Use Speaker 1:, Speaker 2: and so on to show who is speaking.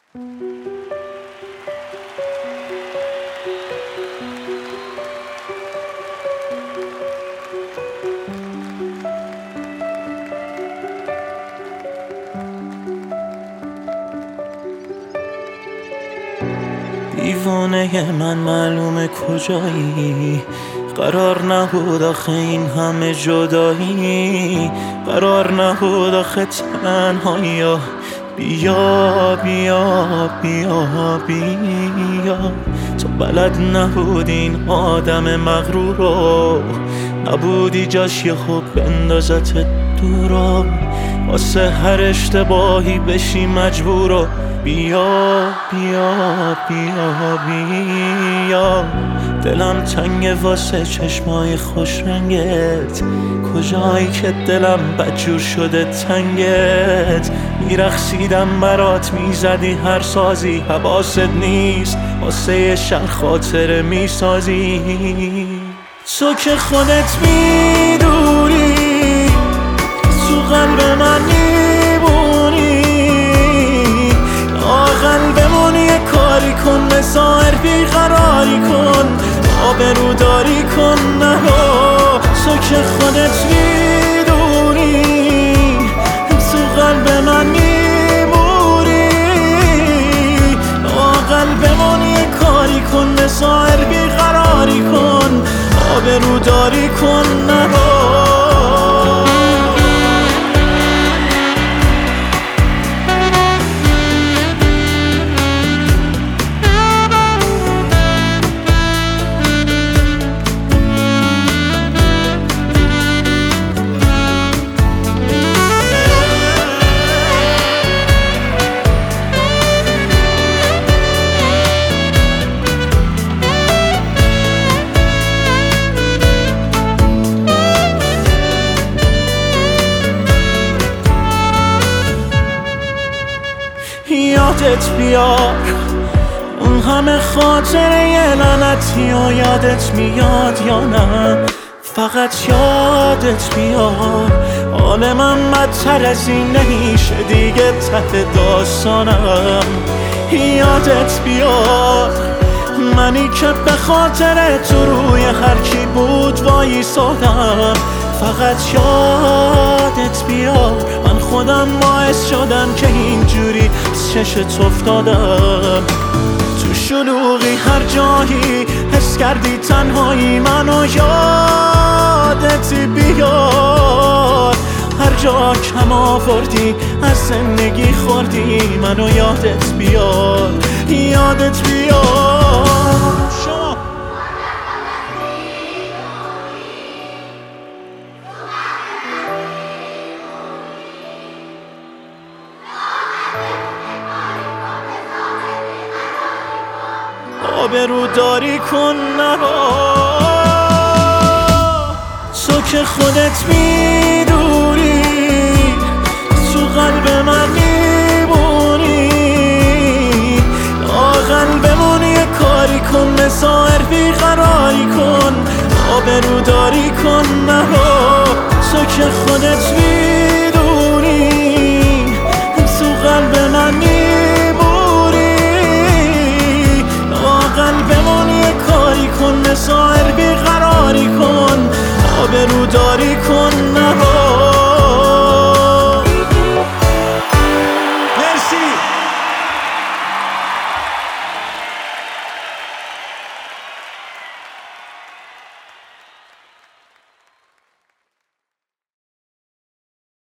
Speaker 1: دیوانه من معلومه کجایی، قرار نبود آخه این همه جدایی، قرار نبود آخه تنهایی. بیا بیا بیا بیا، تو بلد نبودی این آدم مغرور رو، نبودی جاش یه خوب بندازت دورا، واسه هر اشتباهی بشی مجبورو. بیا بیا بیا بیا، دلم تنگه واسه چشمای خوش رنگت، کجایی که دلم بدجور شده تنگت. میرخصیدم برات، میزدی هر سازی، حواست نیست واسه یه شهر خاطره میسازی. تو که خودت میدونی تو قلب من میبونی، لااقل بمون یه کاری کن، مسائر بیقراری کن، آبروداری کن نرو. تو که خودت میدونی تو قلب من میمونی، لااقل بمون یه کاری کن، مسائر بیقراری کن، آبروداری کن نرو. یادت بیار اون همه خاطره یه لعنتی و یادت میاد یا نه؟ فقط یادت بیار حال من بدتر از این نمیشه دیگه ته داستانم. یادت بیار منی که به خاطر تو روی هر کی بود وایسادم. فقط یادت بیار من خودم باعث شدم که اینجوری از چشت افتادم. تو شلوغی هر جایی حس کردی تنهایی، منو یادت بیار هر جا کم آوردی از زندگی خوردی، منو یادت بیار یادت بیار. آبروداری کن نرو. تو که خودت میدونی تو قلب من میمونی، لااقل بمون یه کاری کن، مسائر بیقراری کن، آبروداری کن نرو. تو که خودت میدونی